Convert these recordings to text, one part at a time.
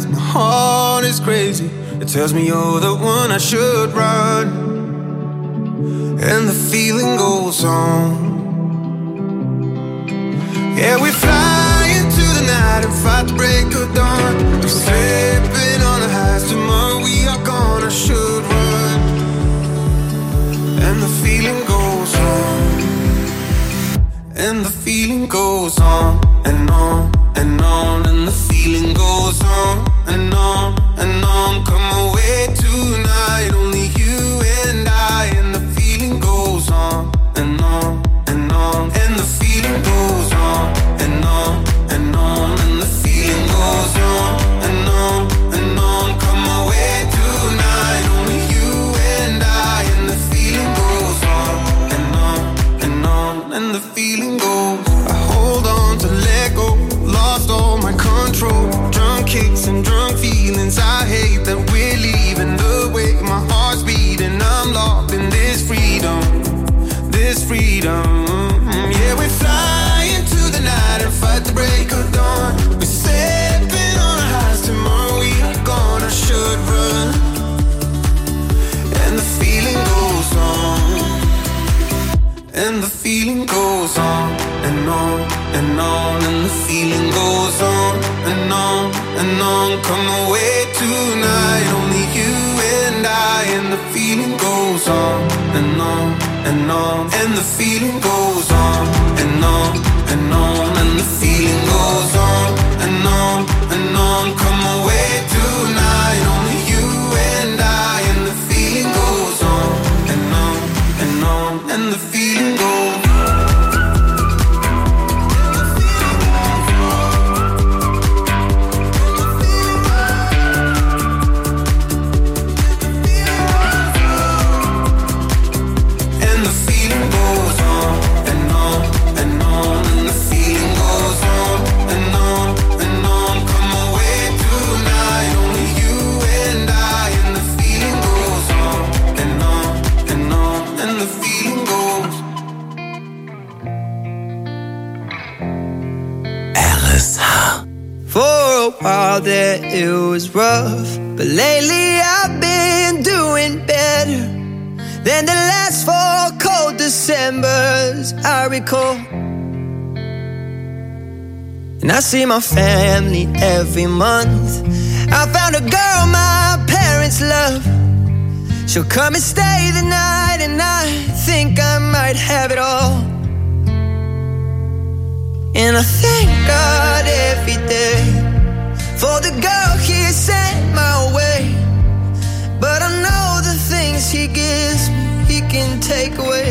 lies. My heart is crazy. It tells me you're the one I should run. And the feeling goes on. Yeah, we fly into the night and fight the break of dawn. We're slipping on the highs. Tomorrow we are gone. I should run. And the feeling goes on. And the feeling goes on and on and on. And the feeling goes on and on and on. Come away tonight, only you and I. And the feeling goes on and on and on. And the feeling goes on and on and on. And the feeling goes on and on and on. Come away tonight, only you and I. And the feeling goes on and on and on. And the feeling goes. I hold on to let go. Lost all my control. Drunk kicks and drunk feelings. I hate that we're leaving. The way my heart's beating. I'm locked in this freedom. This freedom. Yeah, we fly into the night and fight the break of dawn. We're stepping on our highs. Tomorrow we are gone. I should run. And the feeling goes on. And the feeling goes on and on and on. And the feeling goes on and on and on. Come away tonight, only you and I. And the feeling goes on and on and on. And the feeling goes on and on and on. And the feeling goes on and on and on. Come away tonight, only you and I. And the feeling goes on and on and on. And the feeling goes. That it was rough, but lately I've been doing better than the last 4 cold Decembers I recall. And I see my family every month. I found a girl my parents love. She'll come and stay the night, and I think I might have it all. And I thank God every day for the girl he sent my way. But I know the things he gives me, he can take away.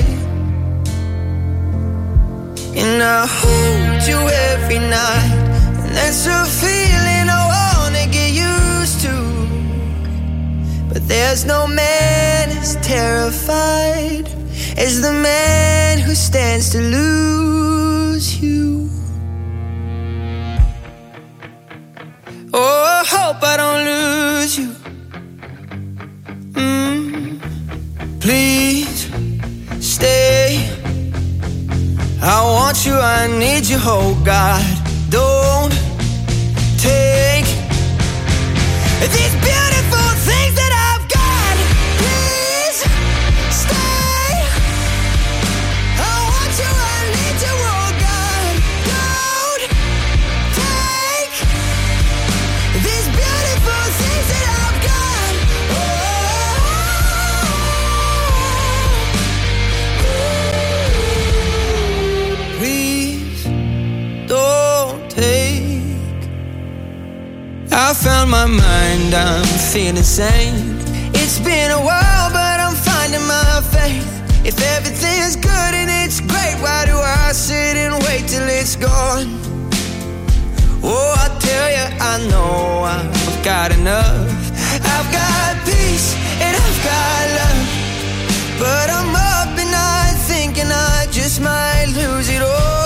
And I hold you every night, and that's a feeling I wanna get used to. But there's no man as terrified as the man who stands to lose you. Oh, I hope I don't lose you. Please stay. I want you, I need you, oh God. Don't take these beautiful things that I've got. Please stay. I want you, I need you, oh God. Don't take these beautiful things that I've got. Please don't take. I found my mind, I'm feeling sane. It's been a while, but I'm finding my faith. If everything's good and it's great, why do I sit and wait till it's gone? Oh, I tell you, I know I've got enough. I've got peace and I've got love. But I'm up at night thinking I just might lose it all.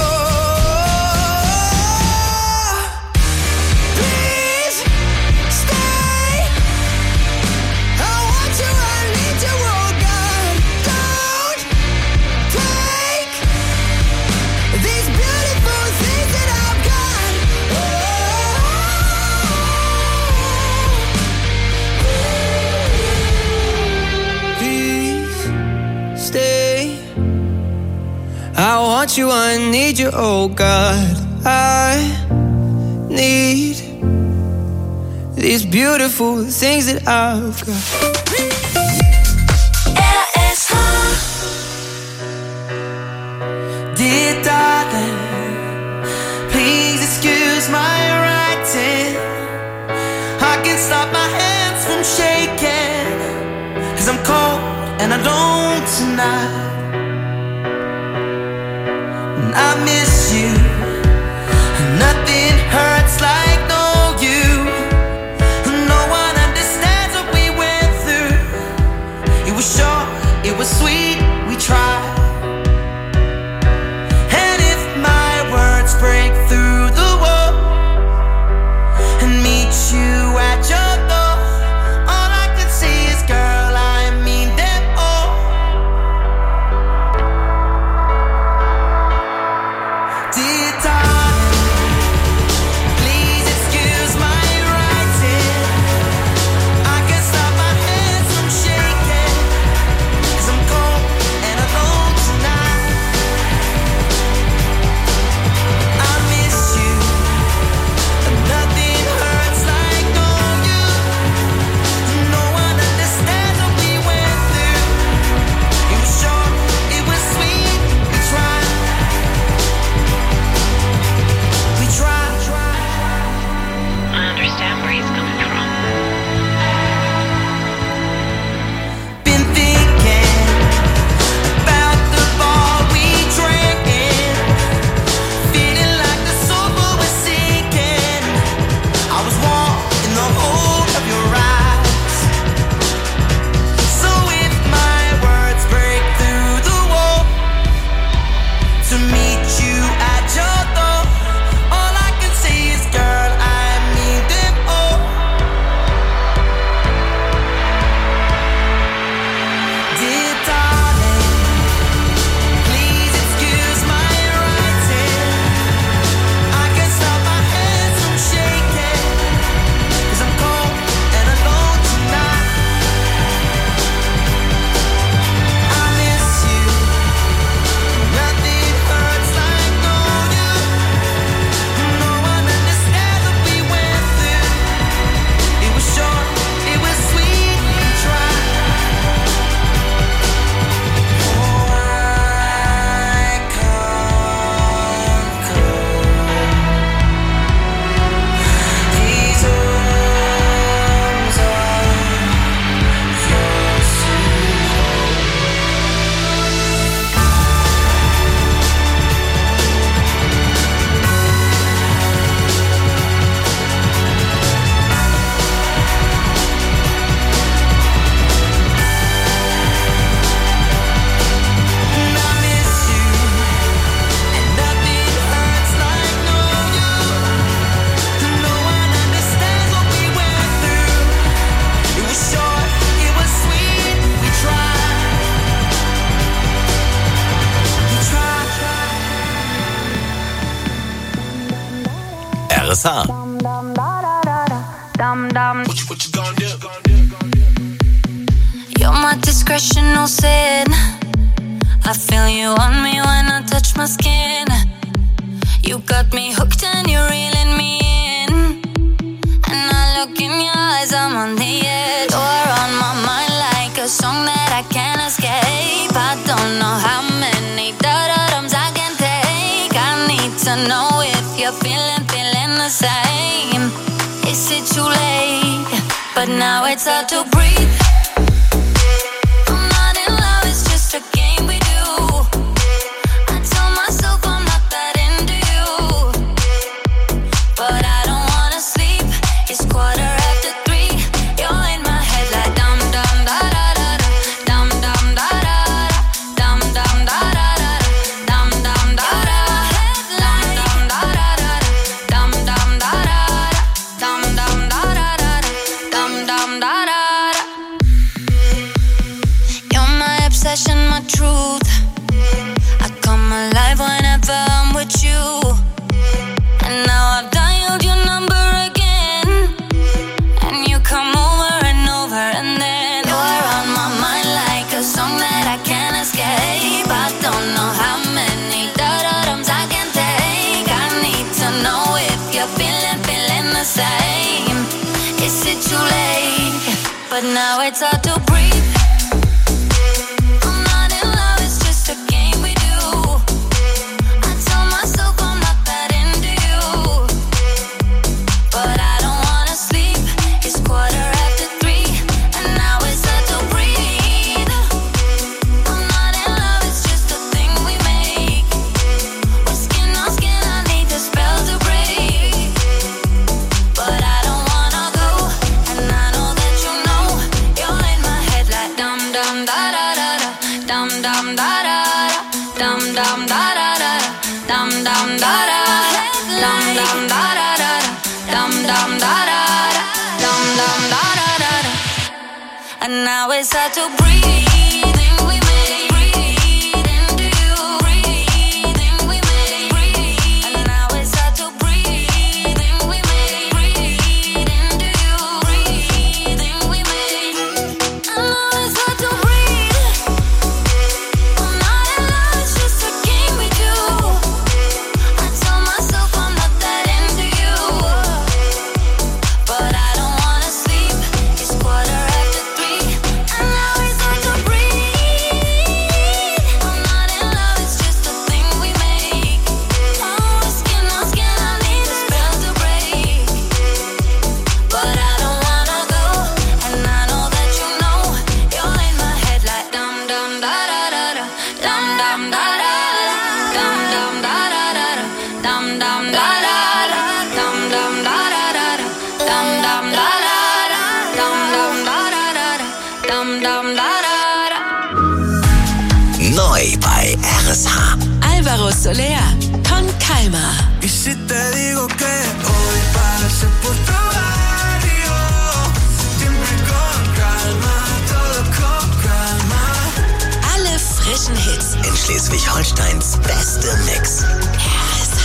Please stay. I want you, I need you, oh God. Don't take these beautiful things that I've got. Oh. want you, I need you, oh God. I need these beautiful things that I've got. Dear darling, please excuse my writing. I can't stop my hands from shaking, 'cause I'm cold and alone tonight. And I miss you. Nothing hurts like no you. No one understands what we went through. It was short, it was sweet, we tried. And if my words break through the wall and meet you at your door, all I can see is, girl, I mean them all. Dear darling, please excuse my writing. I can't stop my hands from shaking, 'cause I'm cold and alone tonight. I miss you. Nothing hurts like knowing you. No one understands what we went through. It was short, it was sweet, we tried. We tried. I understand where he's coming from. Been thinking about the ball we drank in, feeling like the sofa was sinking. I was warm in the hold of your eyes. So if my words break through the wall to meet you at your door, all I can say is, girl, I mean them all. Dear darling, please excuse my writing. I can't stop my hands from shaking, 'cause I'm cold and alone tonight. I miss you. Nothing hurts like knowing you. No one understands what we went through. It was short, it was sweet, we tried. Oh, I can't go. These arms are yours to And I miss you. And nothing hurts like knowing you. No one understands what we went through. It was short, it was sweet, we tried. We tried. RSA. What you gonna do? You're my discretional sin. I feel you on me when I touch my skin. You got me hooked and you're reeling me in. And I look in your eyes, I'm on the edge. You're on my mind like a song that I can't escape. I don't know how many da-da-dums I can take. I need to know if you're feeling the same. Is it too late? But now it's hard to breathe. I'm not in love, it's just a game we do. I tell myself I'm not that into you, but I don't wanna sleep. It's 3:15. You're in my head like dum dum da da da da, dum dum da da da, dum dum da da da, dum dum da da, dum dum da da da, dum dum da da, dum dum da da da, dum dum da da. You're my obsession, my truth. I come alive whenever I'm with you. And now I've dialed your number again, and you come over and over, and then you're on my mind like a song that I can't escape. I don't know how many da too late, but now it's hard to breathe. I'm not in love, it's just a game we do. I tell myself I'm not that into you, but I don't wanna sleep. It's 3:15, and now it's hard to breathe. I'm not in love, it's just a thing we make. We're skin on skin, I need the spell to break, but I don't wanna go, and I know that you know. You're in my head like dum dum da da da da, dum dum da da da, dum dum da da da, dum dum da da, dum dum da da da, dum dum da da, dum dum da da da. And now it's hard to breathe. We made breathe into you. Breathing we made breathe. And now it's hard to breathe. We made breathe into you. Breathing we made. And now it's hard to breathe. I'm not in love, it's just a game we do. I tell myself I'm not that into you, but I don't wanna sleep. It's 3:15, and now it's hard to breathe. I'm not in love, it's just a thing we make. Oh, skin on skin, I need the spell to break, but I don't wanna go, and I know that you know. You're in my head like dum dum da da da da, dum dum da da da, dum dum da da da da, dum dum da da da, dum dum da da da da, dum dum da da da, dum dum da da da da, dum dum da da da. Neu bei RSH. Álvaro Soler con Calma. Y si te digo que hoy pasé por tu barrio, siempre con calma, todo con calma. Alle frischen Hits. In Schleswig-Holsteins beste Mix. RSH.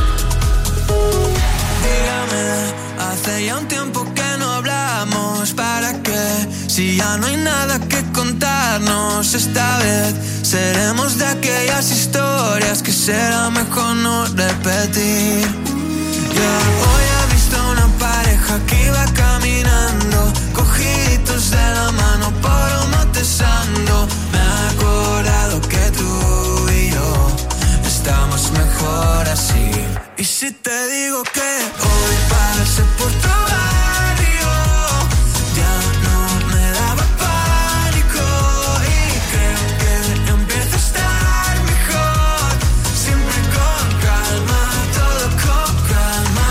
Dígame, hace ya un tiempo que no hablamos. ¿Para qué? Si ya no hay nada que contarnos. Esta vez seremos de aquellas historias que será mejor no repetir. Ya hoy he visto una pareja que iba caminando, cogiditos de la mano por un monte santo. Me he acordado que tú y yo estamos mejor así. Y si te digo que hoy pasé por tu barrio, ya no me daba pánico, y creo que empieza a estar mejor. Siempre con calma, todo con calma.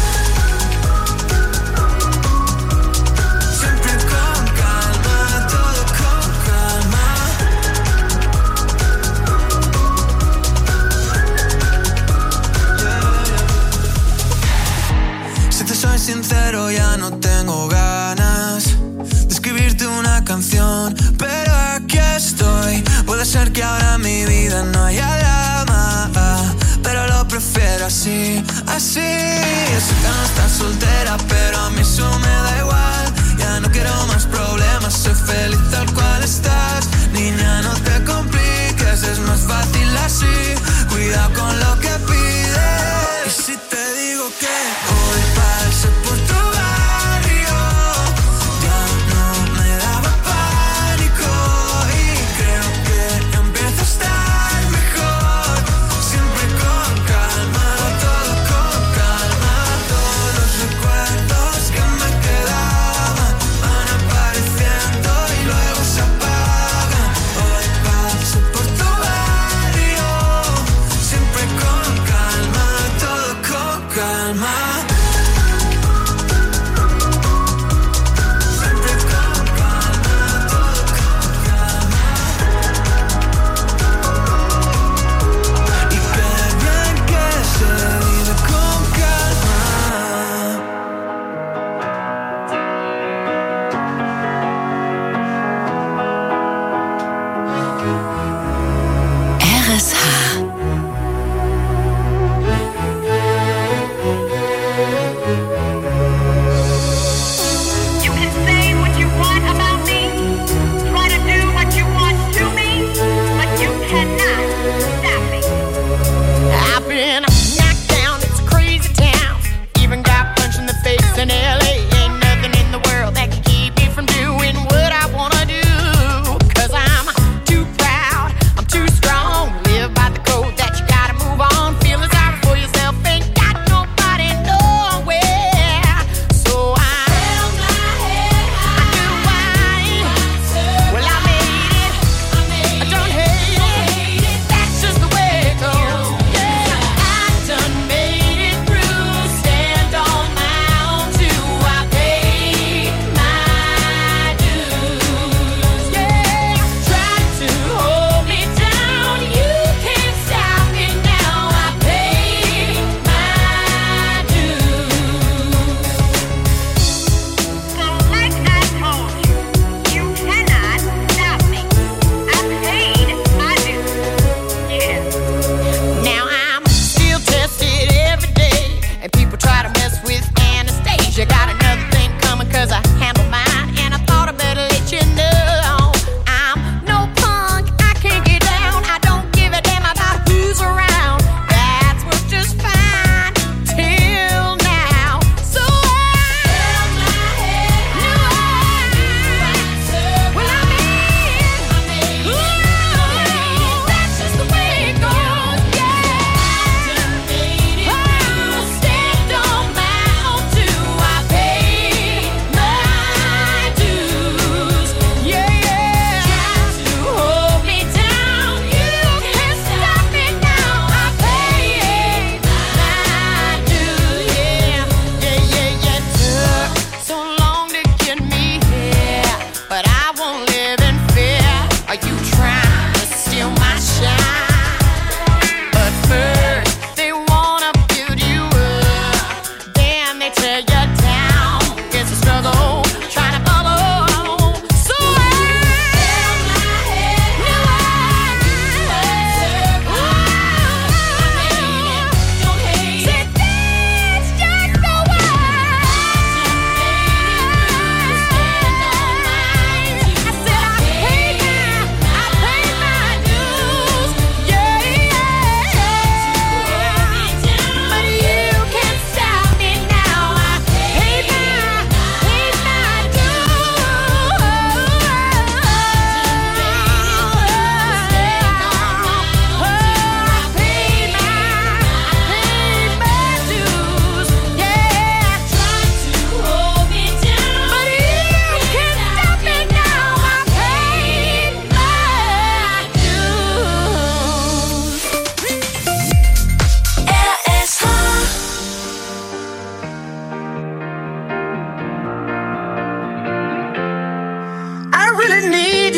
Siempre con calma, todo con calma. Si te soy sincero, ya no tengo ganas de escribirte una canción, pero aquí estoy. Puede ser que ahora en mi vida no haya drama, pero lo prefiero así, así. Yo sé que no estás soltera, pero a mí eso me da igual. Ya no quiero más problemas, soy feliz tal cual estás. Niña, no te compliques, es más fácil así. Cuidado con lo que pides. Y si te digo que hoy pasé por tu barrio, ya no me daba pánico, y creo que empieza a estar mejor. Siempre con calma, todo con calma. Todos los recuerdos que me quedan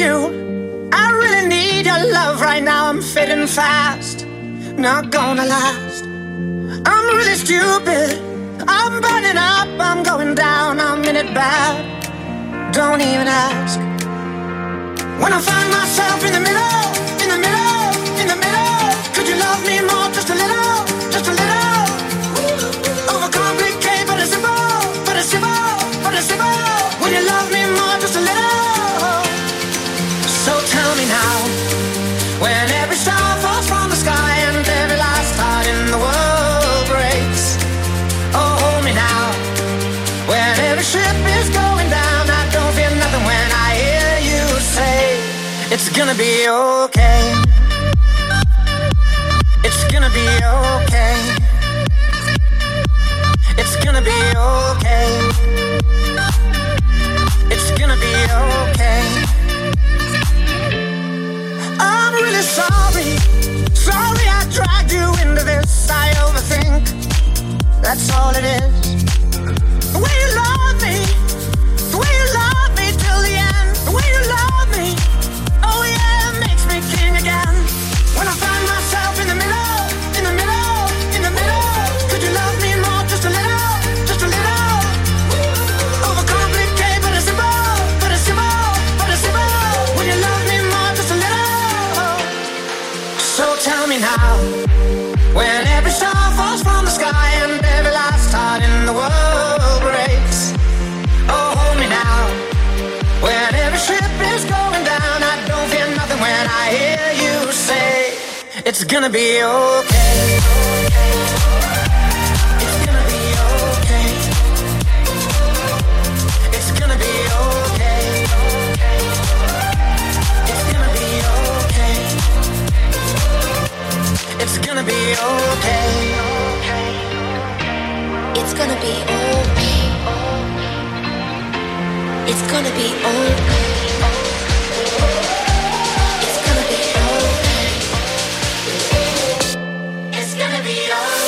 you. I really need your love right now. I'm fading fast, not gonna last. I'm really stupid, I'm burning up, I'm going down, I'm in it bad. Don't even ask. When I find myself in the middle, in the middle, in the middle, could you love me more, just a little, just a little? Overcomplicate, but it's simple, but it's simple, but it's simple. Will you love me more, just a little? So tell me now, when every star falls from the sky and every last heart in the world breaks. Oh, hold me now, when every ship is going down, I don't feel nothing when I hear you say, it's gonna be okay. It's gonna be okay. It's gonna be okay. It's gonna be okay. I'm really sorry. Sorry I dragged you into this. I overthink. That's all it is. The way you love me. The way you love me till the end. The way you love me. Oh yeah, it makes me king again. When I find myself in the middle, in the middle, in the middle, could you love me more, just a little, just a little? Overcomplicate, but it's simple, but it's simple, but it's simple. Will you love me more, just a little? So tell me now, when every star falls from the sky and every last heart in the world breaks. Oh, hold me now, when every ship is going down, I don't feel nothing when I hear you say, it's gonna be okay. It's gonna be okay. It's gonna be okay. It's gonna be okay. It's gonna be okay. It's gonna be okay. It's gonna be okay. It's gonna be okay. It's gonna be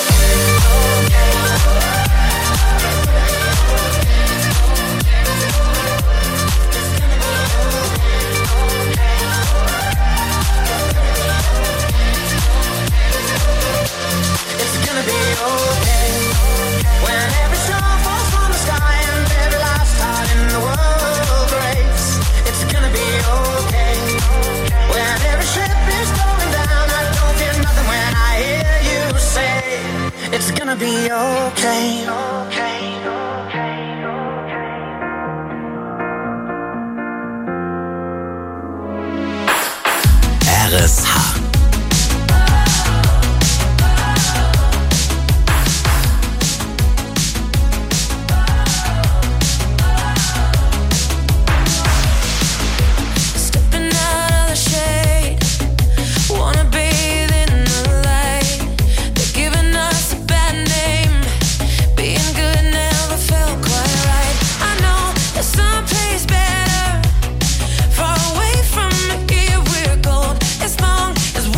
It's gonna be okay. When every star falls from the sky and every last heart in the world breaks. It's gonna be okay. When every ship is going down, I don't feel nothing when I hear you say, it's gonna be okay. RSH. Far away from here, we're gold. As long as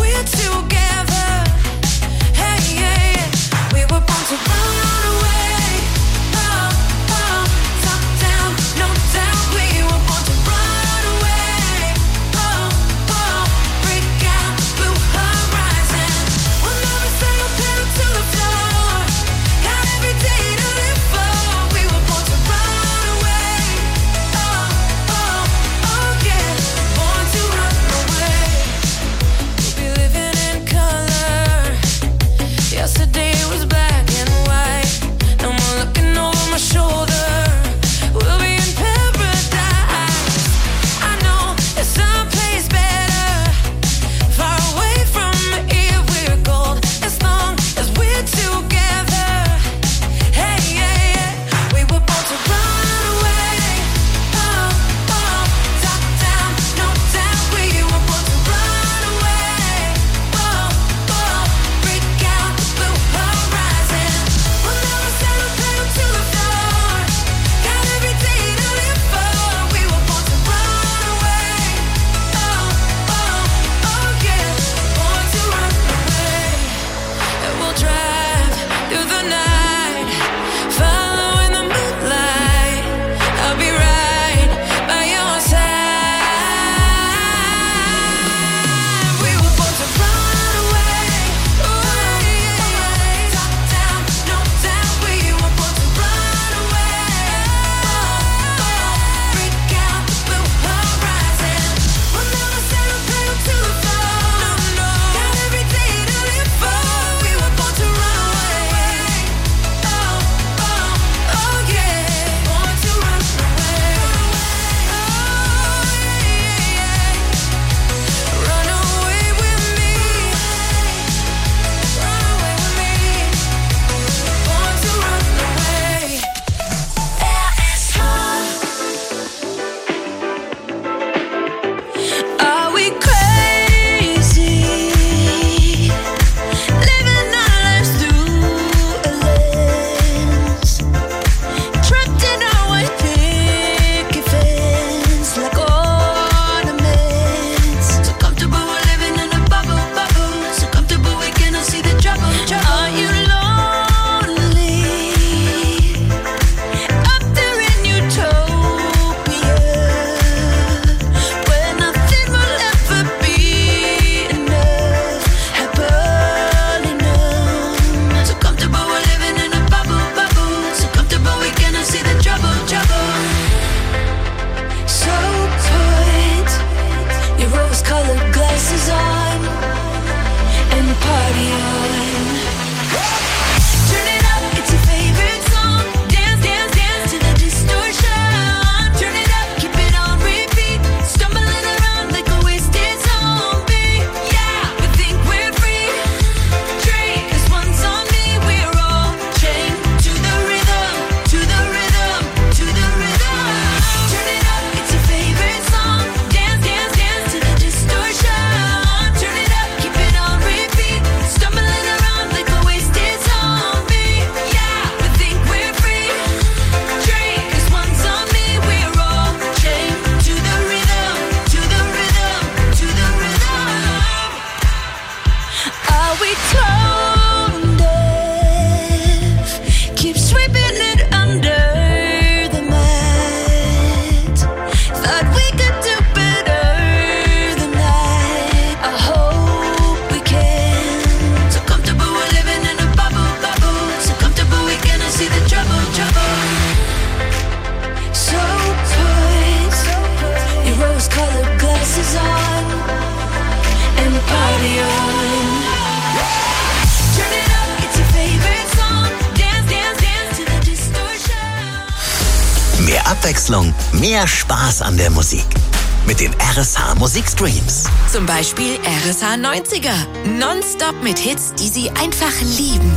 million. Turn it up, it's your favorite song. Dance, dance, dance to the distortion. Mehr Abwechslung, mehr Spaß an der Musik. Mit den RSH Musikstreams. Zum Beispiel RSH 90er. Nonstop mit Hits, die Sie einfach lieben.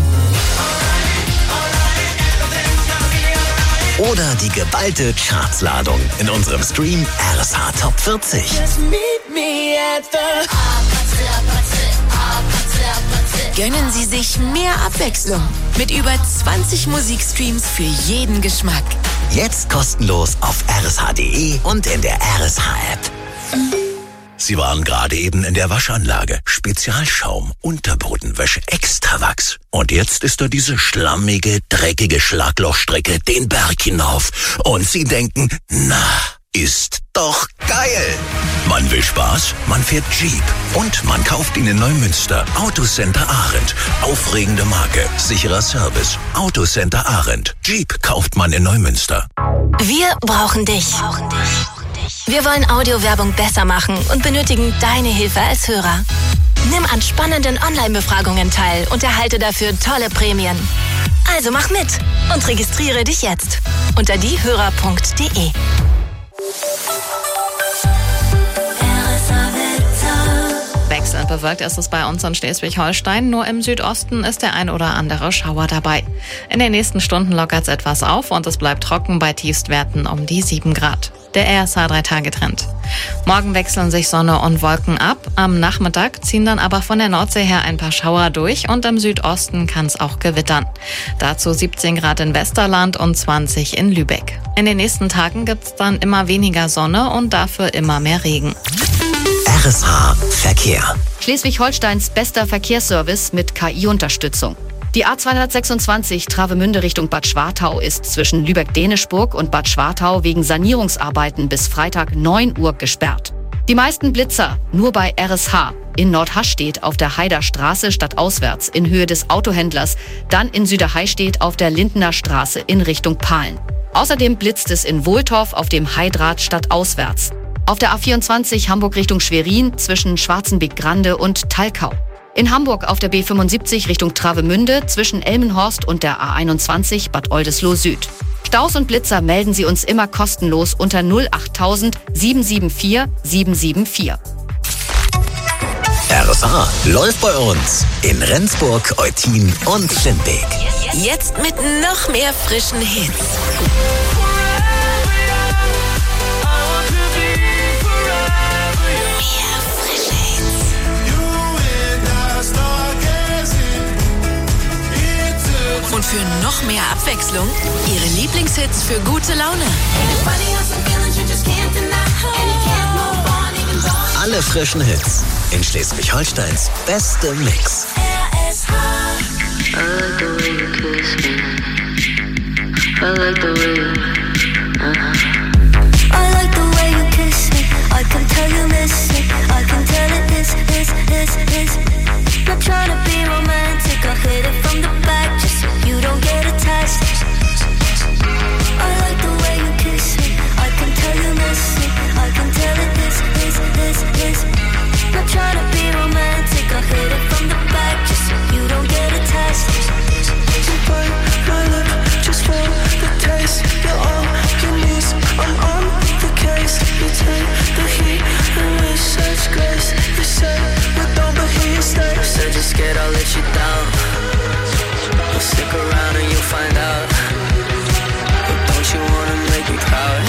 Oder die geballte Chartsladung in unserem Stream RSH Top 40. Gönnen Sie sich mehr Abwechslung mit über 20 Musikstreams für jeden Geschmack. Jetzt kostenlos auf rsh.de und in der RSH-App. Sie waren gerade eben in der Waschanlage. Spezialschaum, Unterbodenwäsche, Extrawachs. Und jetzt ist da diese schlammige, dreckige Schlaglochstrecke den Berg hinauf. Und Sie denken, na, ist doch geil. Man will Spaß, man fährt Jeep. Und man kauft ihn in Neumünster. Autocenter Arendt. Aufregende Marke, sicherer Service. Autocenter Arendt. Jeep kauft man in Neumünster. Wir brauchen dich. Wir wollen Audiowerbung besser machen und benötigen deine Hilfe als Hörer. Nimm an spannenden Online-Befragungen teil und erhalte dafür tolle Prämien. Also mach mit und registriere dich jetzt unter diehörer.de. Wechselnd bewölkt ist es bei uns in Schleswig-Holstein. Nur im Südosten ist der ein oder andere Schauer dabei. In den nächsten Stunden lockert es etwas auf und es bleibt trocken bei Tiefstwerten um die 7 Grad. Der RSH 3-Tage-Trend. Morgen wechseln sich Sonne und Wolken ab. Am Nachmittag ziehen dann aber von der Nordsee her ein paar Schauer durch und im Südosten kann es auch gewittern. Dazu 17 Grad in Westerland und 20 in Lübeck. In den nächsten Tagen gibt es dann immer weniger Sonne und dafür immer mehr Regen. RSH Verkehr. Schleswig-Holsteins bester Verkehrsservice mit KI-Unterstützung. Die A226 Travemünde Richtung Bad Schwartau ist zwischen Lübeck-Denischburg und Bad Schwartau wegen Sanierungsarbeiten bis Freitag 9 Uhr gesperrt. Die meisten Blitzer nur bei RSH. In Nordhastedt auf der Haider Straße stadtauswärts in Höhe des Autohändlers, dann in Süderheistedt auf der Lindener Straße in Richtung Pahlen. Außerdem blitzt es in Wohltorf auf dem Heidrad stadtauswärts. Auf der A24 Hamburg Richtung Schwerin zwischen Schwarzenbeck-Grande und Talkau. In Hamburg auf der B75 Richtung Travemünde zwischen Elmenhorst und der A21 Bad Oldesloe Süd. Staus und Blitzer melden Sie uns immer kostenlos unter 08000 774 774. RSH läuft bei uns in Rendsburg, Eutin und Schlimmbeek. Jetzt mit noch mehr frischen Hits. Und für noch mehr Abwechslung, Ihre Lieblingshits für gute Laune. Alle frischen Hits in Schleswig-Holsteins beste Mix. Not trying to be romantic, I'll hit it from the back just so you don't get attached. I like the way you kiss me, I can tell you miss it, I can tell it this. Not trying to be romantic, I'll hit it from the back just so you don't get attached. You bite my lip just for the taste, you're on your knees, I'm on the case. You take the heat and with such grace, you say we're done but here stay. Said you're scared I'll let you down, well stick around and you'll find out. But don't you wanna make me proud?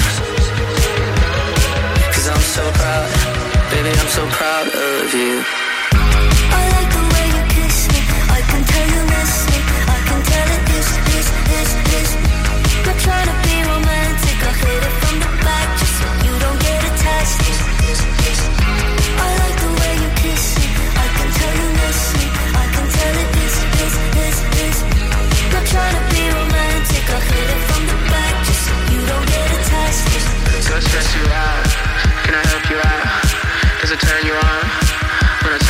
Cause I'm so proud, baby I'm so proud of you. I like the way you kiss me, I can tell you miss me, I can tell it this. Not trying to be romantic, I'll hit it from the back just so you don't get attached. I like the way you kiss me, I can tell you miss me, I can tell it this. Not trying to be romantic, I'll hit it from the back just so you don't get attached. Don't stress you out, can I help you out? Does it turn you on when I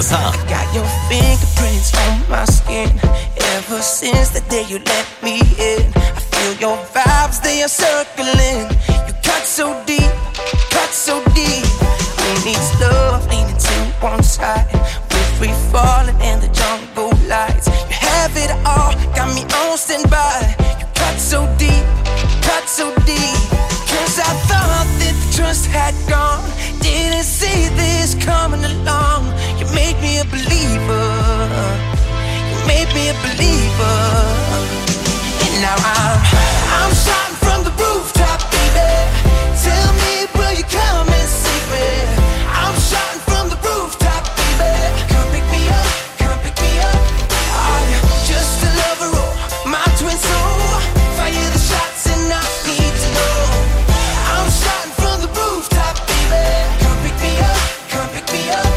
RSH. Got your fingerprints on my skin. Ever since the day you let me in, I feel your vibes, they are circling. You cut so deep, cut so deep. Who needs love leaning to one side? We're free falling in the jungle lights. You have it all, got me on standby. You cut so deep, cut so deep. Cause I thought that the trust had gone. Didn't see this coming along. You made me a believer. You made me a believer. And now I'm shouting from the rooftop, baby. Tell me, will you come and see me? I'm shouting from the rooftop, baby. Come pick me up, come pick me up. Are you just a lover or my twin soul? Fire the shots and I need to know. I'm shouting from the rooftop, baby. Come pick me up, come pick me up.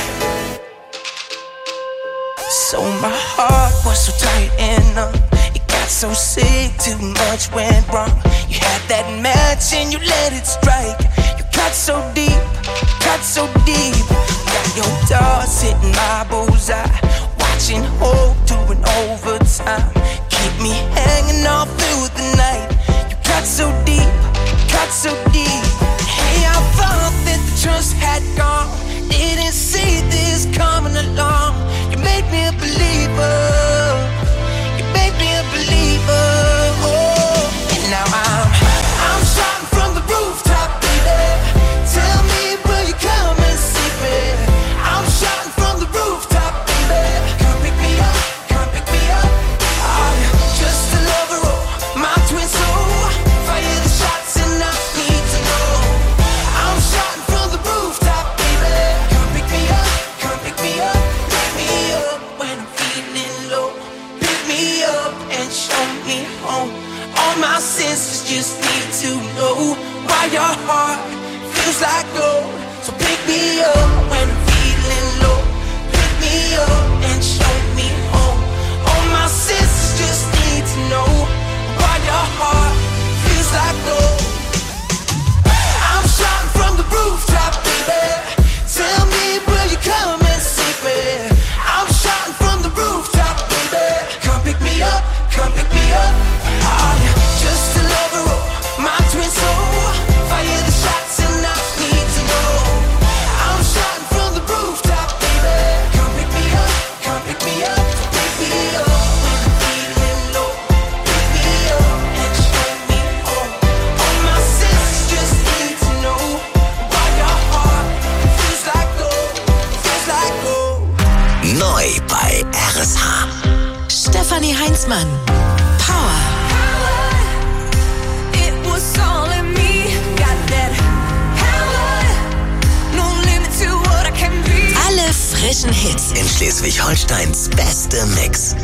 So my heart was so tight and numb. It got so sick, too much went wrong. You had that match and you let it strike. You cut so deep, cut so deep. Got your doors hitting my bullseye. Watching hope doing overtime. Keep me hanging all through the night. You cut so deep, cut so deep. Hey, I thought that the trust had gone. Didn't see this coming along. You made me a believer. You made me a believer. Oh, and now I'm shouting from the rooftop, baby. Tell me, will you come and see me? I'm shouting from the rooftop, baby. Come pick me up, come pick me up. Are you just a lover or my twin soul? Fire the shots and I need to know. I'm shouting from the rooftop, baby. Come pick me up, come pick me up. Pick me up when I'm feeling low. Pick me up and show me home. All my senses just need to know why your heart feels like gold. So pick me up when I'm feeling low. Pick me up and show me home. All my senses just need to know why your heart feels like gold. I'm shouting from the rooftop, baby. Tell me, will you come and see me? I'm shouting from the rooftop, baby. Come pick me up, come pick me up. Are you just a lover or my twin soul? Fire the shots and I need to know. I'm shouting from the rooftop, baby. Come pick me up, come pick me up. Pick me up when I'm feeling low. Pick me up and show me home. All my senses just need to know why your heart feels like gold, feels like gold. Neu bei RSH. Stefanie Heinzmann. Power. It was all in me. Got that power. No limit to what I can be. Alle frischen Hits. In Schleswig-Holsteins beste Mix.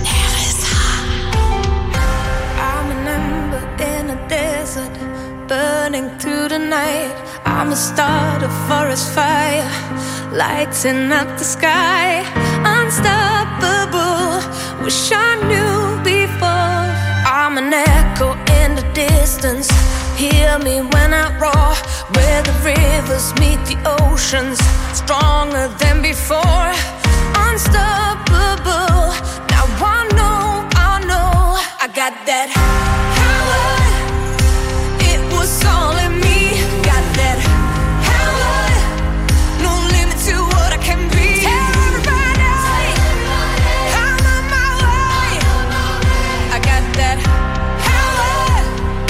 I'm an ember in a desert, burning through the night. I'm a start, a forest fire, lighting up the sky. Unstoppable, wish I knew before. I'm an echo in the distance, hear me when I roar. Where the rivers meet the oceans, stronger than before. Unstoppable, now I know I got that power. It was all in me. Got that power. No limit to what I can be. Tell everybody I'm on my way. I got that power.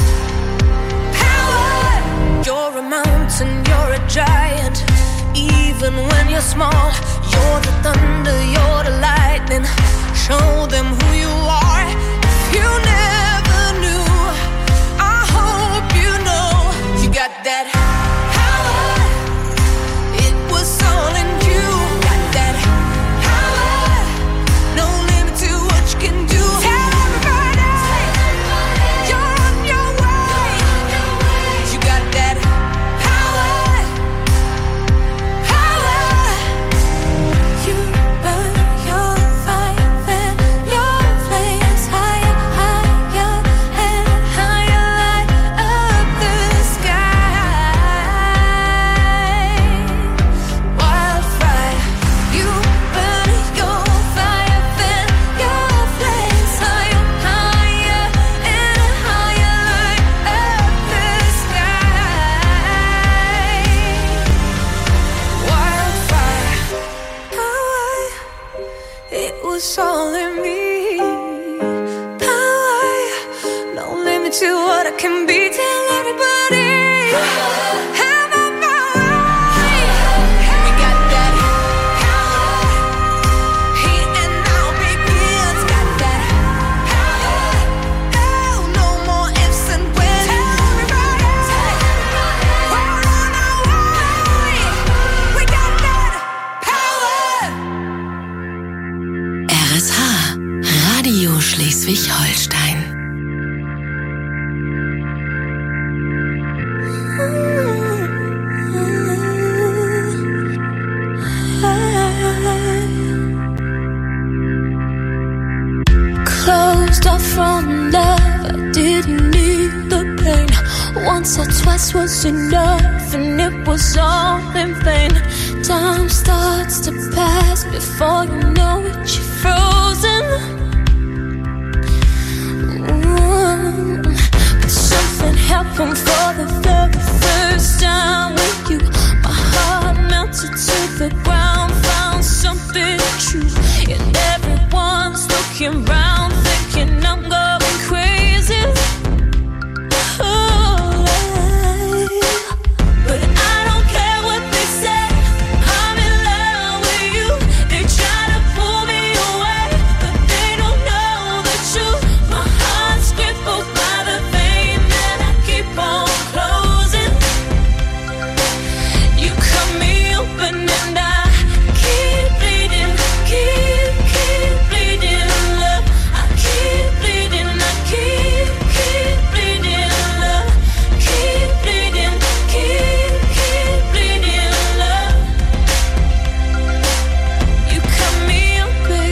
Power. You're a mountain, you're a giant. Even when you're small, you're the was all in me. Power, no limit to what I can be. Tell everybody. Have a power. We got that power. Here and now, baby, it's got that power. Oh, no more ifs and buts. Tell everybody. We're on our way. We got that power. RSH, Radio Schleswig-Holstein. Closed off from love, I didn't need the pain. Once or twice was enough, and it was all in vain. Time starts to pass before you know it, you're frozen. But something happened for the very first time with you. My heart melted to the ground, found something true, and everyone's looking round, thinking I'm going crazy. But I don't care what they say. I'm in love with you. They try to pull me away, but they don't know the truth. My heart's crippled by the vein that I keep on closing. You cut me open and I keep bleeding, keep bleeding, love. I keep bleeding, I keep bleeding, love. Keep bleeding, keep bleeding, love. You cut me open.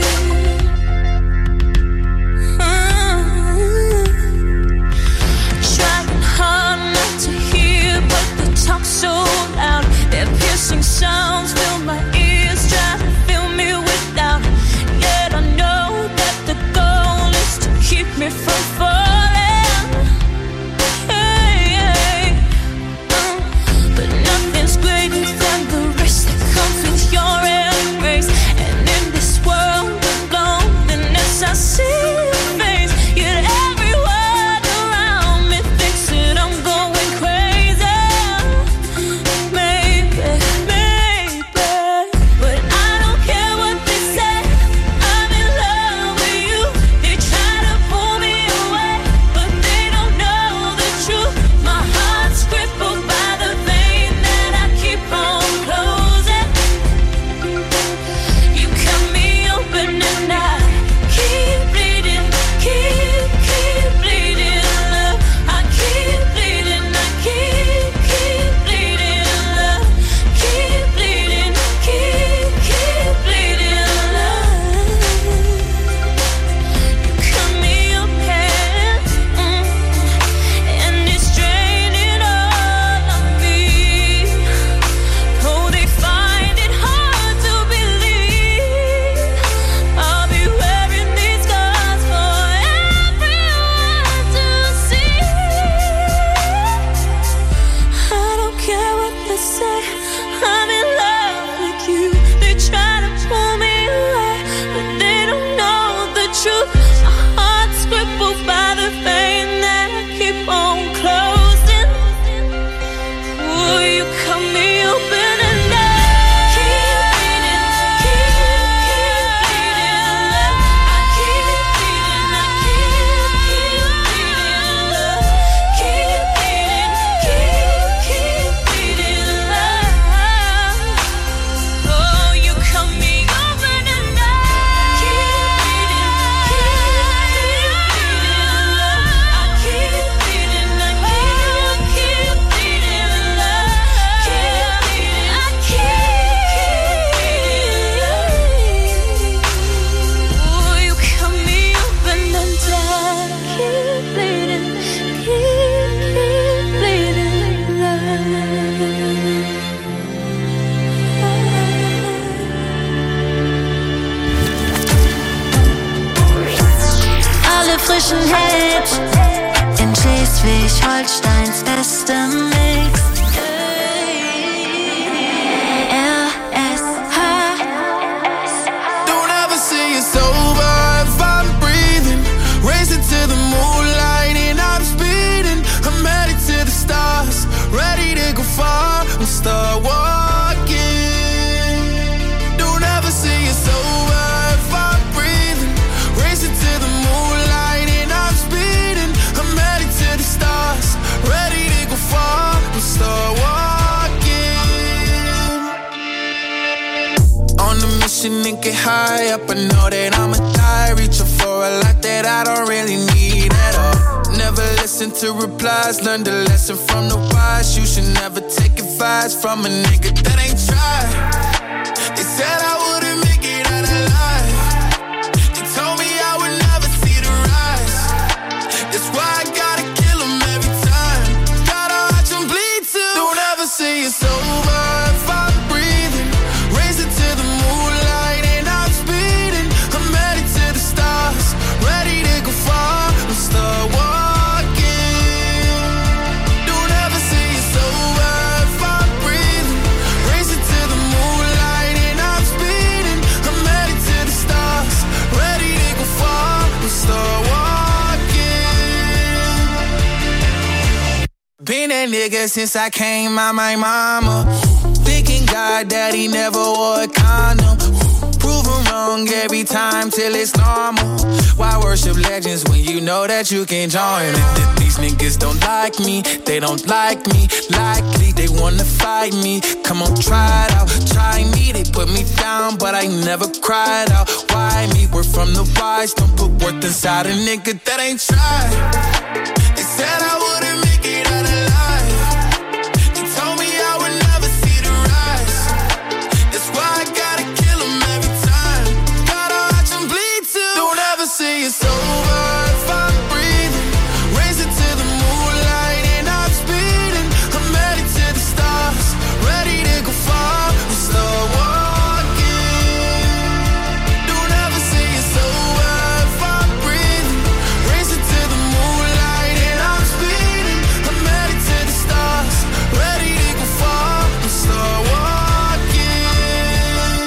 Trying hard not to hear, but the talk's so loud. Their piercing sounds fill my ears, try to fill me with doubt. Yet I know that the goal is to keep me from falling. But nothing's greater than the risk that comes with your embrace. And in this world of loneliness, I see your face. Yet everyone around me thinks that I'm going crazy. Maybe, but I don't care what they say. I'm in love with you. They try to pull me away, but they don't know the truth. My heart's crippled by the vein that I keep on closing. You cut me open and I keep bleeding, keep bleeding, love. I keep bleeding, I keep bleeding, love. Keep bleeding, keep bleeding, love. You cut me open, and it's draining all of me. Oh, they find it hard to believe I'll be wearing these scars for everyone to see. I don't care what they say. I'm in love with you. They try to pull me away, but they don't know the truth. My heart's crippled by the vein that I keep on closing. Will you cut me open and I keep bleeding, love. I keep bleeding, I keep bleeding, love. Keep bleeding, bleeding, love. Oh, you cut me open and I keep bleeding, love. I keep bleeding, I keep bleeding, love. Keep bleeding, I keep bleeding. Oh, you cut me open and I keep bleeding, love. Alle frischen Hits in Schleswig-Holsteins bestem Mix. RSH. Don't ever see you so high up, I know that I'ma die. Reaching for a lot that I don't really need at all. Never listen to replies, learn the lesson from the wise. You should never take advice from a nigga that ain't tried. They said I wouldn't make it out alive. They told me I would never see the rise. That's why I gotta kill them every time. Gotta watch them bleed too. Don't ever say it's over if I'm breathing. Raise it to the moonlight and I'm speeding. I'm headed to the stars, ready to go far. I'm start walking. Don't ever say it's over if I'm breathing. Raise it to the moonlight and I'm speeding. I'm headed to the stars, ready to go far. I'm start walking. Been that nigga since I came out my mama. Thinking God that he never wore a condom. Proven wrong every time till it's normal. Why worship legends when you know that you can join it? These niggas don't like me, they don't like me. Likely they wanna fight me. Come on, try it out, try me. They put me down, but I never cried out. Why me? We're from the wise, don't put worth inside a nigga that ain't tried. They said I wouldn't make it out alive. They told me I would never see the rise. That's why I gotta kill them every time. Gotta watch them bleed too. Don't ever say it's over if I'm breathing. Raise it to the moonlight and I'm speeding. I'm headed to the stars, ready to go far. We start walking. Don't ever say it's over if I'm breathing. Raise it to the moonlight and I'm speeding. I'm headed to the stars, ready to go far. We start walking.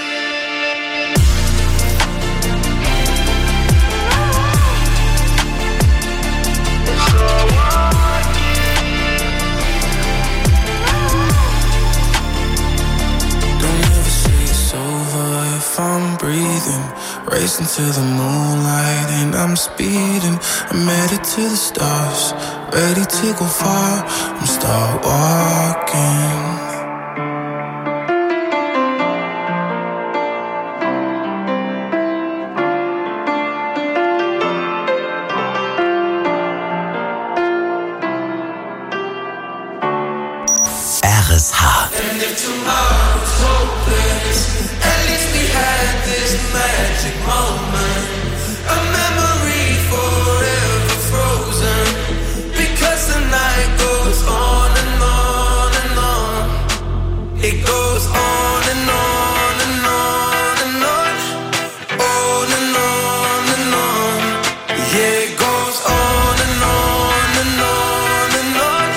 Don't ever say it's over if I'm breathing. Racing to the moonlight and I'm speeding. I'm headed to the stars, ready to go far. I'm start walking. RSH. And if tomorrow's hopeless, at least we had this magic moment. A memory forever frozen. Because the night goes on and on and on. It goes on and on and on and on. On and on and on. Yeah, it goes on and on and on and on.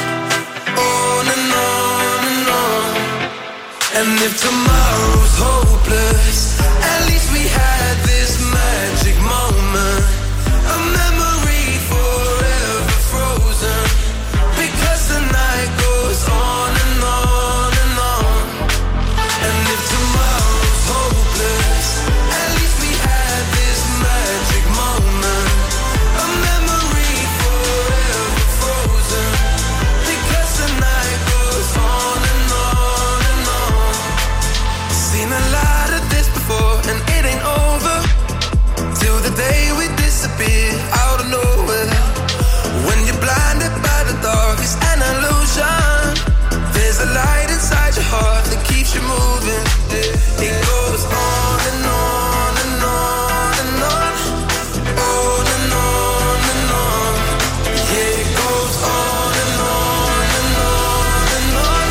On and on and on. And if tomorrow's hopeless, at least we had this magic moment. A memory forever frozen. Because the night goes on and on and on. And if tomorrow's hopeless, at least we had this magic moment. A memory forever frozen. Because the night goes on and on and on. Seen a lot of this before and it ain't over till the day we disappear out of nowhere. When you're blinded by the dark, it's an illusion. There's a light inside your heart that keeps you moving. It goes on and on and on and on. On and on and on. Yeah, it goes on and on and on and on.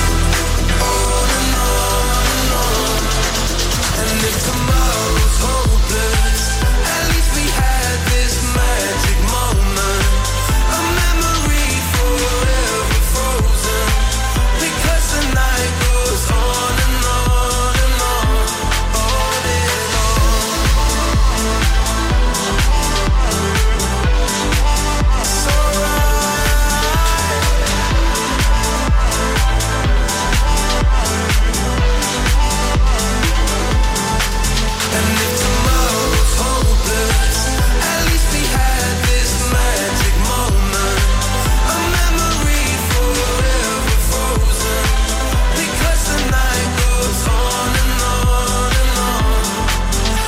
On and on and on. And if tomorrow's hopeless, at least we had this magic moment. A memory forever frozen. Because the night goes on and on and on. On and on. It's alright. And if tomorrow's hopeless, at least we had this magic moment. A memory forever frozen. Because the night goes on and on and on.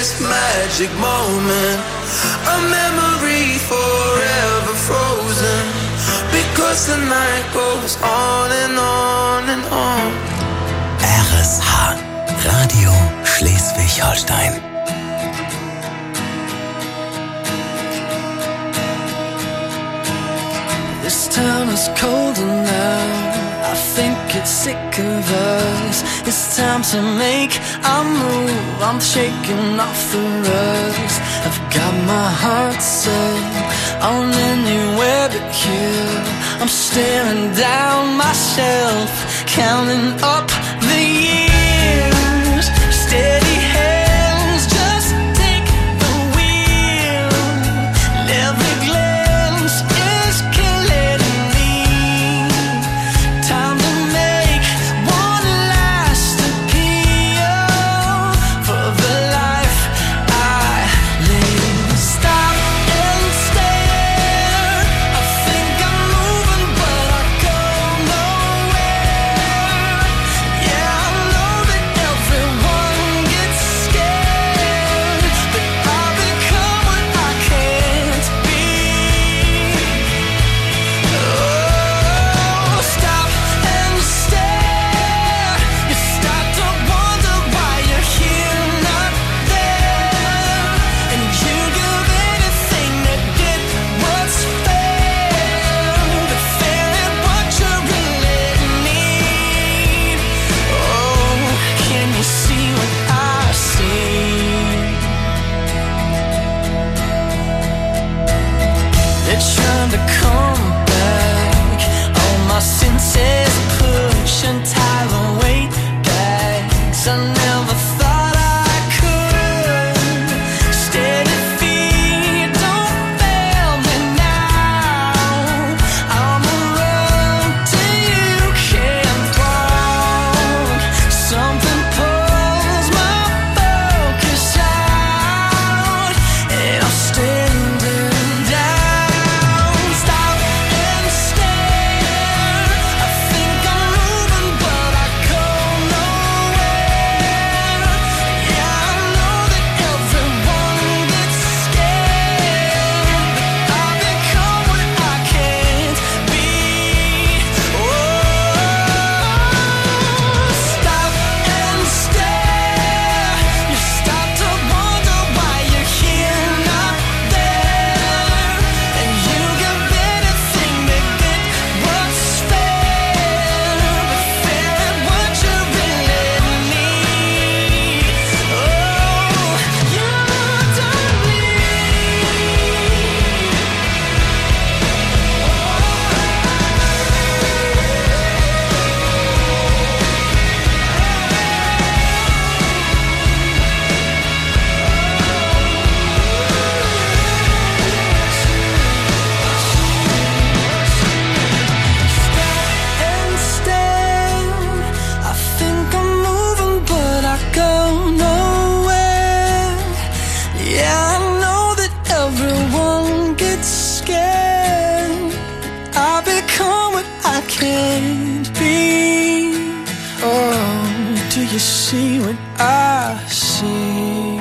this magic moment, a memory forever frozen, because the night goes on and on and on. RSH, Radio Schleswig-Holstein. This town is colder now, I think it's sick of us. It's time to make a move, I'm shaking off the rust. I've got my heart set on anywhere but here. I'm staring down myself, counting up the years. Steady hands, just take the wheel. And every glance is killing me. Time to make one last appeal for the life I live. Stop and stare. I think I'm moving, but I go nowhere. Yeah, I know that everyone gets scared, but I become what I can't be. Oh, stop and stare. You start to wonder why you're here, not there, and you give anything to get what's fair, but fair ain't what you really need. Oh, can you see what I see? They're trying to come back. All my senses push and tie the weight back. 'Cause I never thought I could. Steady feet, don't fail me now. I'm a road till you can't walk. Something pulls my focus out, and I'm standing down. Stop and stare. I think I'm moving, but I go nowhere. Yeah, I know that everyone gets scared, but I become what I can't be. Oh, stop and stare. You start to wonder why you're here, not there, and you give anything to get what's fair, but fair ain't what you really need. Oh, you don't and stare. I think I'm moving, but I go nowhere. Yeah, I know that everyone gets scared. I become what I can't be. Oh, do you see what I see?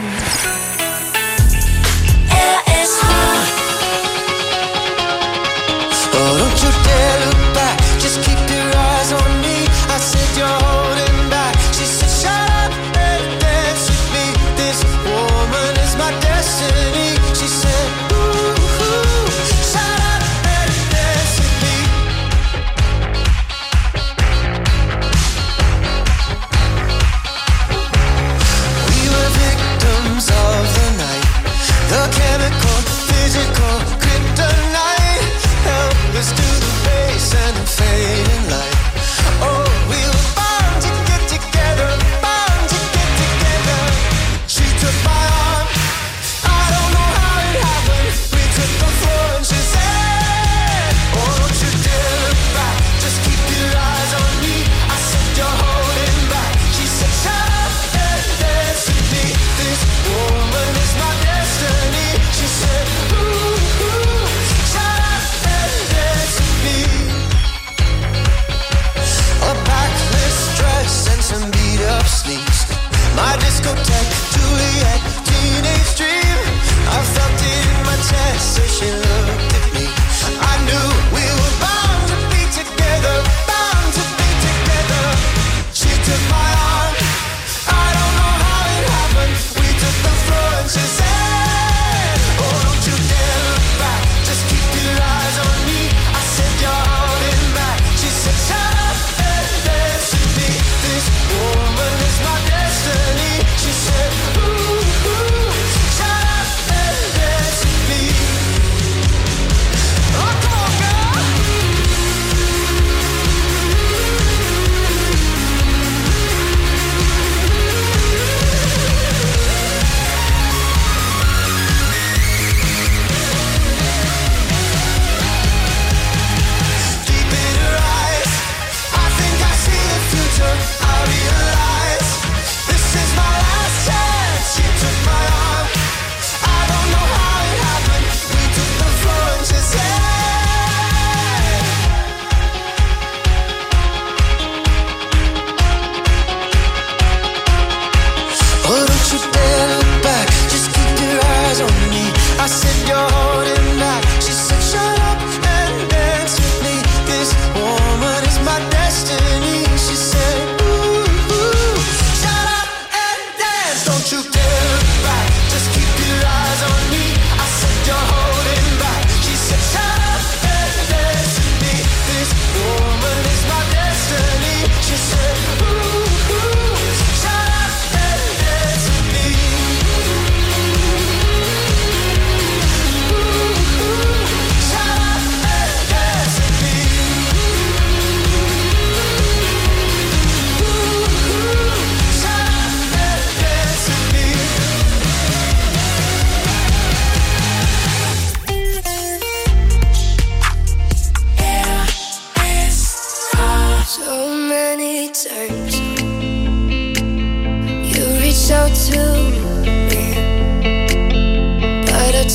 Oh, don't you dare look back, just keep your eyes on me. I said you're holding back. She said shut up and dance with me. This woman is my destiny. She said ooh, shut up and dance with me. We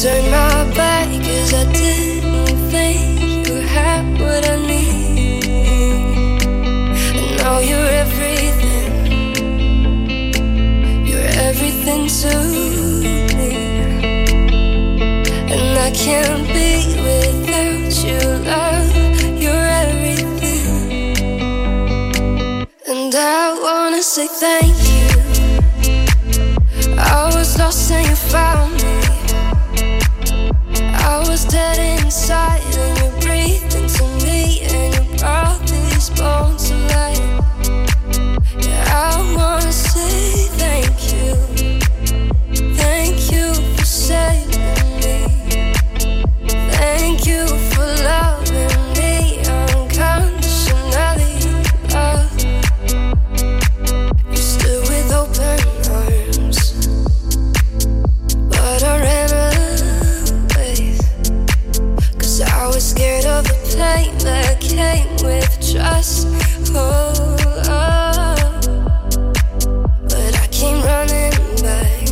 turned my back 'cause I didn't think you had what I need. And now you're everything. You're everything to me. And I can't be without you, love. You're everything. And I wanna say thank you. I was lost and you found me. I was dead inside and you breathed into me and you brought these bones to life. Yeah, I wanna say thank you. Thank you for saving me. Thank you for loving me unconditionally, love. You stood with open arms, but I ran away, 'cause I was scared of the pain that came with trust. Oh, oh. But I came running back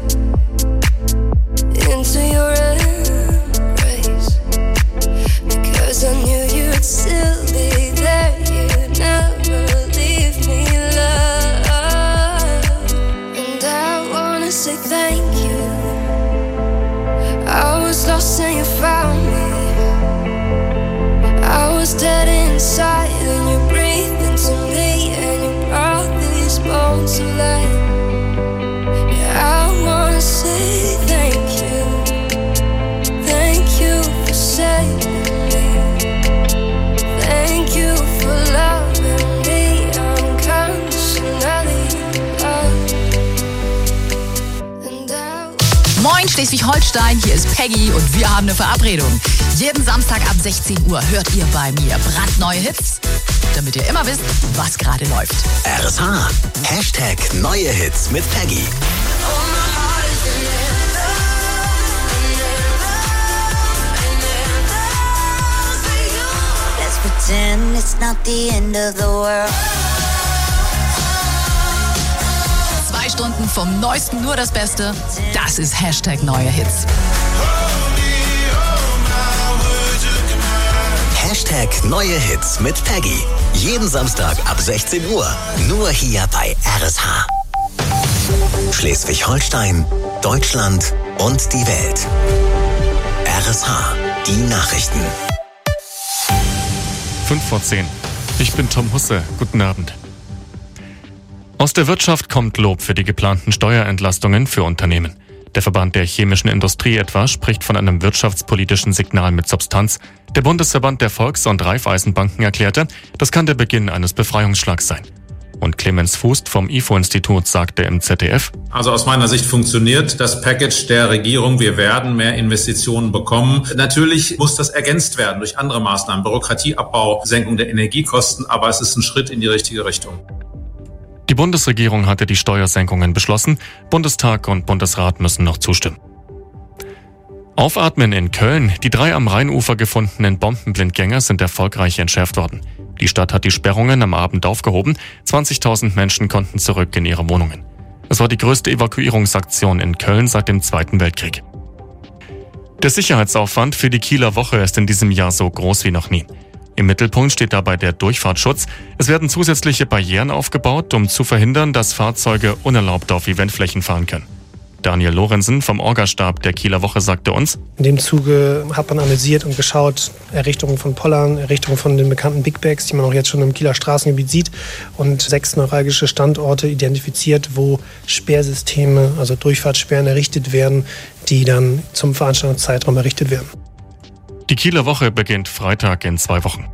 into your embrace, because I knew you'd still be there. You'd never leave me, love. And I wanna say thank you. I was lost and you found me. I was dead inside and you breathed into me and you brought these bones to life. Yeah, I wanna say thank you. Thank you for saving me. Thank you for loving me unconditionally, love. And I Moin Schleswig-Holstein, hier ist Peggy und wir haben eine Verabredung. Jeden Samstag ab 16 Uhr hört ihr bei mir brandneue Hits, damit ihr immer wisst, was gerade läuft. RSH. Hashtag neue Hits mit Peggy. Let's pretend it's not the end of the world. 2 Stunden vom Neuesten, nur das Beste. Das ist Hashtag neue Hits. Hashtag neue Hits mit Peggy. Jeden Samstag ab 16 Uhr. Nur hier bei RSH. Schleswig-Holstein, Deutschland und die Welt. RSH. Die Nachrichten. 5:10. Ich bin Tom Husse. Guten Abend. Aus der Wirtschaft kommt Lob für die geplanten Steuerentlastungen für Unternehmen. Der Verband der chemischen Industrie etwa spricht von einem wirtschaftspolitischen Signal mit Substanz. Der Bundesverband der Volks- und Raiffeisenbanken erklärte, das kann der Beginn eines Befreiungsschlags sein. Und Clemens Fußt vom IFO-Institut sagte im ZDF: Also aus meiner Sicht funktioniert das Package der Regierung. Wir werden mehr Investitionen bekommen. Natürlich muss das ergänzt werden durch andere Maßnahmen, Bürokratieabbau, Senkung der Energiekosten, aber es ist ein Schritt in die richtige Richtung. Die Bundesregierung hatte die Steuersenkungen beschlossen. Bundestag und Bundesrat müssen noch zustimmen. Aufatmen in Köln. Die 3 am Rheinufer gefundenen Bombenblindgänger sind erfolgreich entschärft worden. Die Stadt hat die Sperrungen am Abend aufgehoben. 20.000 Menschen konnten zurück in ihre Wohnungen. Es war die größte Evakuierungsaktion in Köln seit dem Zweiten Weltkrieg. Der Sicherheitsaufwand für die Kieler Woche ist in diesem Jahr so groß wie noch nie. Im Mittelpunkt steht dabei der Durchfahrtsschutz. Es werden zusätzliche Barrieren aufgebaut, um zu verhindern, dass Fahrzeuge unerlaubt auf Eventflächen fahren können. Daniel Lorenzen vom Orgastab der Kieler Woche sagte uns: In dem Zuge hat man analysiert und geschaut, Errichtungen von Pollern, Errichtungen von den bekannten Big Bags, die man auch jetzt schon im Kieler Straßengebiet sieht, und 6 neuralgische Standorte identifiziert, wo Sperrsysteme, also Durchfahrtssperren errichtet werden, die dann zum Veranstaltungszeitraum errichtet werden. Die Kieler Woche beginnt Freitag in 2 Wochen.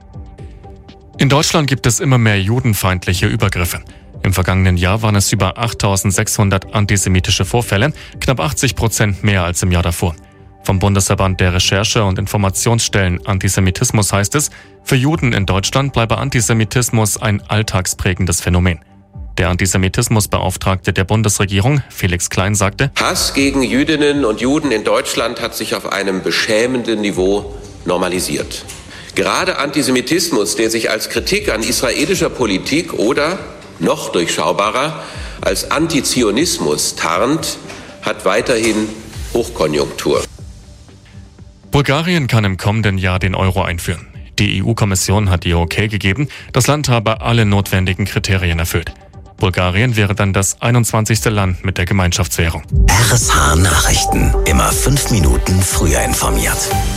In Deutschland gibt es immer mehr judenfeindliche Übergriffe. Im vergangenen Jahr waren es über 8.600 antisemitische Vorfälle, knapp 80% mehr als im Jahr davor. Vom Bundesverband der Recherche- und Informationsstellen Antisemitismus heißt es, für Juden in Deutschland bleibe Antisemitismus ein alltagsprägendes Phänomen. Der Antisemitismusbeauftragte der Bundesregierung, Felix Klein, sagte: Hass gegen Jüdinnen und Juden in Deutschland hat sich auf einem beschämenden Niveau normalisiert. Gerade Antisemitismus, der sich als Kritik an israelischer Politik oder, noch durchschaubarer, als Antizionismus tarnt, hat weiterhin Hochkonjunktur. Bulgarien kann im kommenden Jahr den Euro einführen. Die EU-Kommission hat ihr Okay gegeben, das Land habe alle notwendigen Kriterien erfüllt. Bulgarien wäre dann das 21. Land mit der Gemeinschaftswährung. RSH Nachrichten. Immer 5 Minuten früher informiert.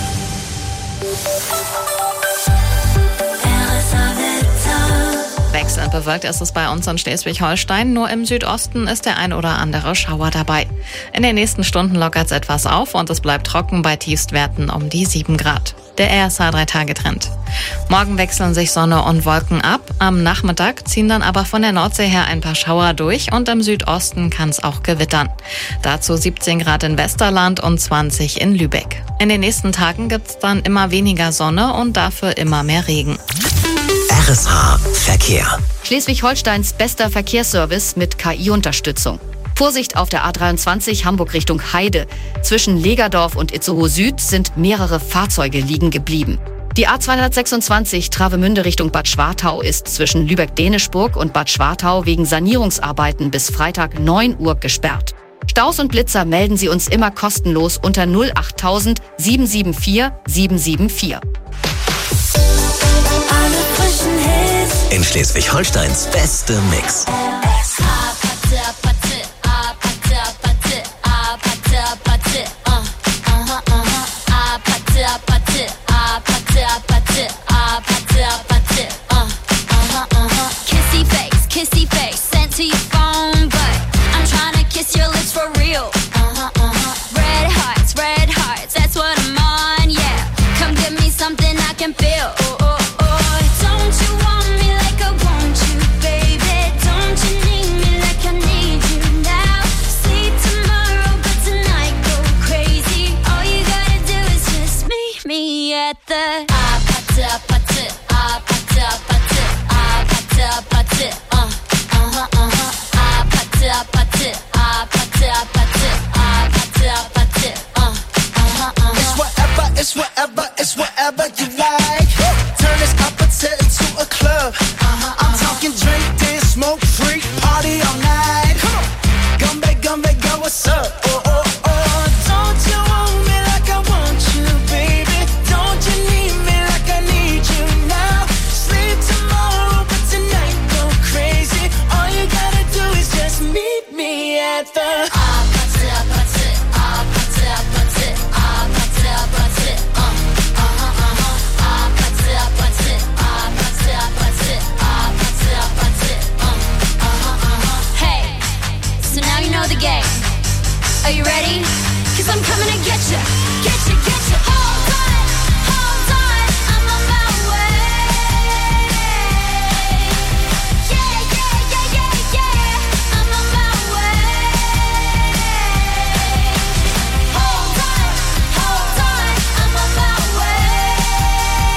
Wechselnd bewölkt ist es bei uns in Schleswig-Holstein. Nur im Südosten ist der ein oder andere Schauer dabei. In den nächsten Stunden lockert es etwas auf und es bleibt trocken bei Tiefstwerten um die 7 Grad. Der RSH 3-Tage-Trend. Morgen wechseln sich Sonne und Wolken ab. Am Nachmittag ziehen dann aber von der Nordsee her ein paar Schauer durch und im Südosten kann es auch gewittern. Dazu 17 Grad in Westerland und 20 in Lübeck. In den nächsten Tagen gibt es dann immer weniger Sonne und dafür immer mehr Regen. RSH Verkehr. Schleswig-Holsteins bester Verkehrsservice mit KI-Unterstützung. Vorsicht auf der A23 Hamburg Richtung Heide. Zwischen Legerdorf und Itzehoe Süd sind mehrere Fahrzeuge liegen geblieben. Die A226 Travemünde Richtung Bad Schwartau ist zwischen Lübeck-Dänischburg und Bad Schwartau wegen Sanierungsarbeiten bis Freitag 9 Uhr gesperrt. Staus und Blitzer melden Sie uns immer kostenlos unter 08000 774 774. In Schleswig-Holsteins beste Mix. Kissy face, sent to your phone, but I'm trying to kiss your lips for real. Red hearts, that's what I'm on, yeah. Come give me something I can feel. Don't you want me like I want you, baby? Don't you need me like I need you now? Sleep tomorrow, but tonight go crazy. All you gotta do is just meet me at the It's whatever you like. Turn this opposite into a club. I'm talking drink, dance, smoke, freak, party all night. Come back, girl, what's up? Don't you want me like I want you, baby? Don't you need me like I need you now? Sleep tomorrow, but tonight go crazy. All you gotta do is just meet me at the Are you ready? 'Cause I'm coming to get you. Hold on, I'm on my way. Yeah, I'm on my way. Hold on, I'm on my way.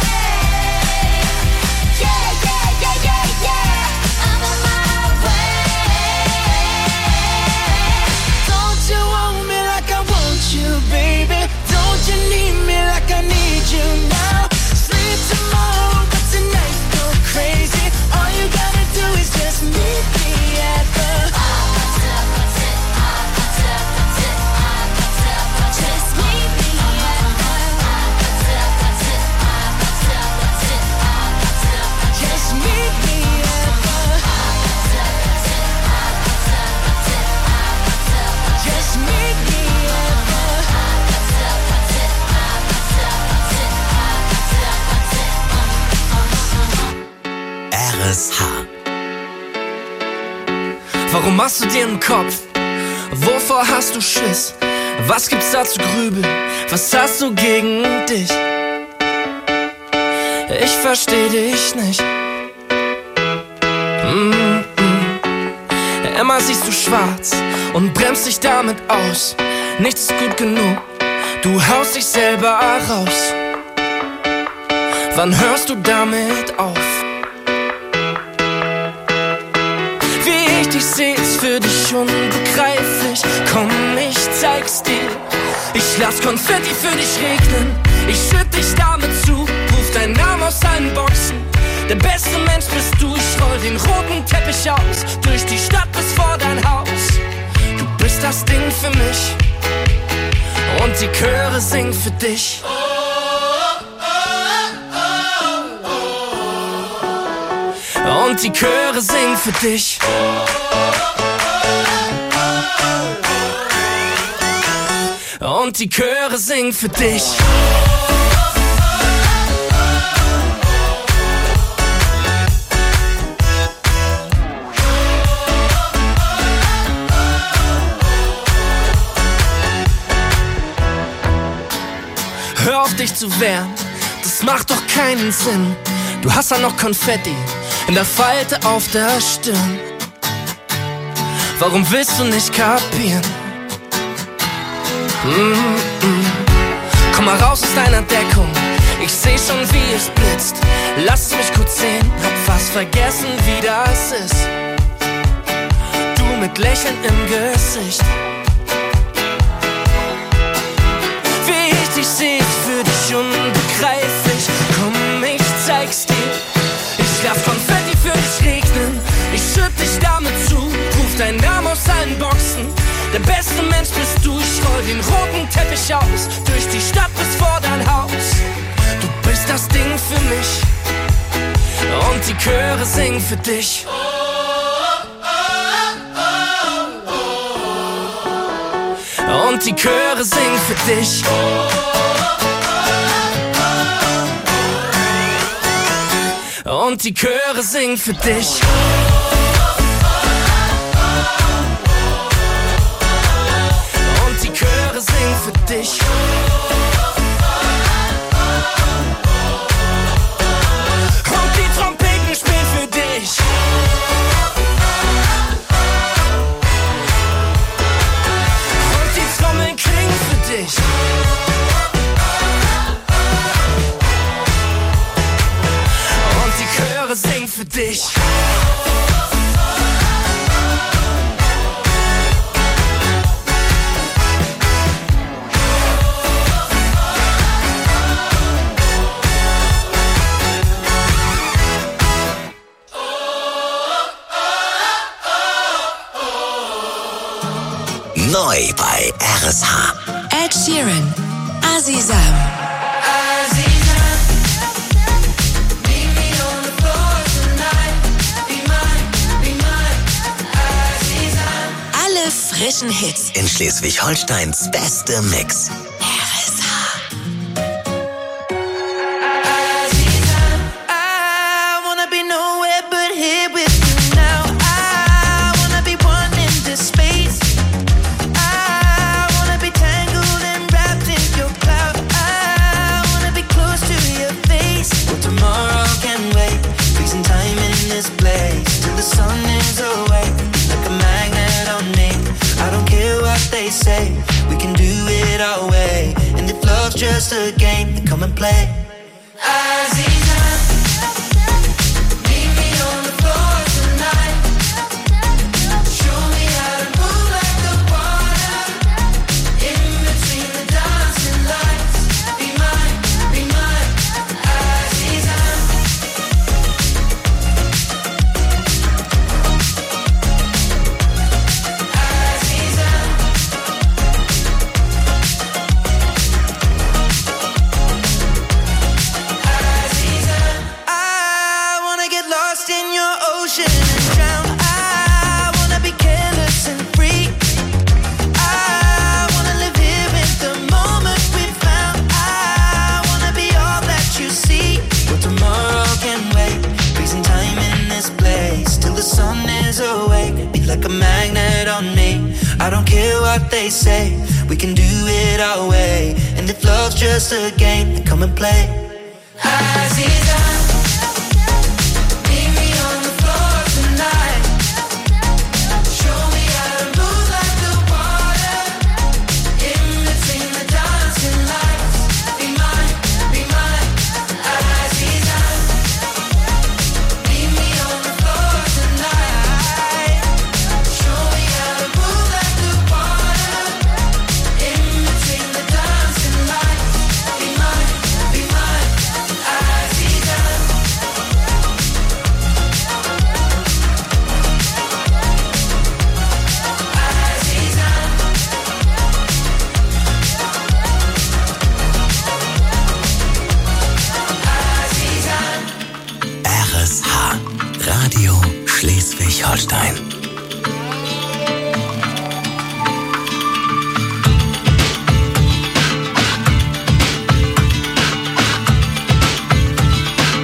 Yeah, I'm on my way. Don't you want me like I want you, baby? Don't you need me like I need you now? Sleep tomorrow, but tonight go crazy. All you gotta do is just meet me at the just meet me at just meet me at just meet me RSH. Warum machst du dir einen Kopf? Wovor hast du Schiss? Was gibt's da zu grübeln? Was hast du gegen dich? Ich versteh dich nicht. Immer siehst du schwarz und bremst dich damit aus. Nichts ist gut genug, du haust dich selber raus. Wann hörst du damit auf? Wie ich dich seh, ist für dich unbegreiflich. Komm, ich zeig's dir. Ich lass Konfetti für dich regnen. Ich schütt dich damit zu, ruf deinen Namen aus allen Boxen. Der beste Mensch bist du, ich roll den roten Teppich aus. Durch die Stadt bis vor dein Haus. Du bist das Ding für mich. Und die Chöre singen für dich. Und die Chöre singen für dich. Und die Chöre singen für dich. Hör auf dich zu wehren, das macht doch keinen Sinn. Du hast ja noch Konfetti in der Falte auf der Stirn. Warum willst du nicht kapieren? Komm mal raus aus deiner Deckung, ich seh schon wie es blitzt. Lass mich kurz sehen, hab fast vergessen wie das ist. Du mit Lächeln im Gesicht. Wie ich dich seh, ist für dich unbegreiflich. Komm, ich zeig's dir. Ich lass Konfetti für dich regnen. Ich schütt dich damit zu, ruf deinen Namen aus allen Boxen. Der beste Mensch bist du, ich roll den roten Teppich aus. Durch die Stadt bis vor dein Haus. Du bist das Ding für mich. Und die Chöre singen für dich. Und die Chöre singen für dich. Und die Chöre singen für dich. Und die Chöre singen für dich. Und die Trompeten spielen für dich. Und die Trommeln klingen für dich. Und die Chöre singen für dich. Neu bei RSH. Ed Sheeran, Azizam. Alle frischen Hits In Schleswig-Holsteins beste Mix. I wanna be nowhere but here with you now. I wanna be one in this space. I wanna be tangled and wrapped in your cloud. I wanna be close to your face. Well, tomorrow can wait. Freezing time in this place till the sun is away. Like a magnet on me. I don't care what they say. We can do it our way. And if love's just a game, then come and play. I wanna get lost in your ocean and drown. I wanna be careless and free. I wanna live here in the moment we found. I wanna be all that you see. Well, tomorrow can wait. Freezing time in this place till the sun is awake. Be like a magnet on me. I don't care what they say. We can do it our way. And if love's just a game, then come and play. Azizam.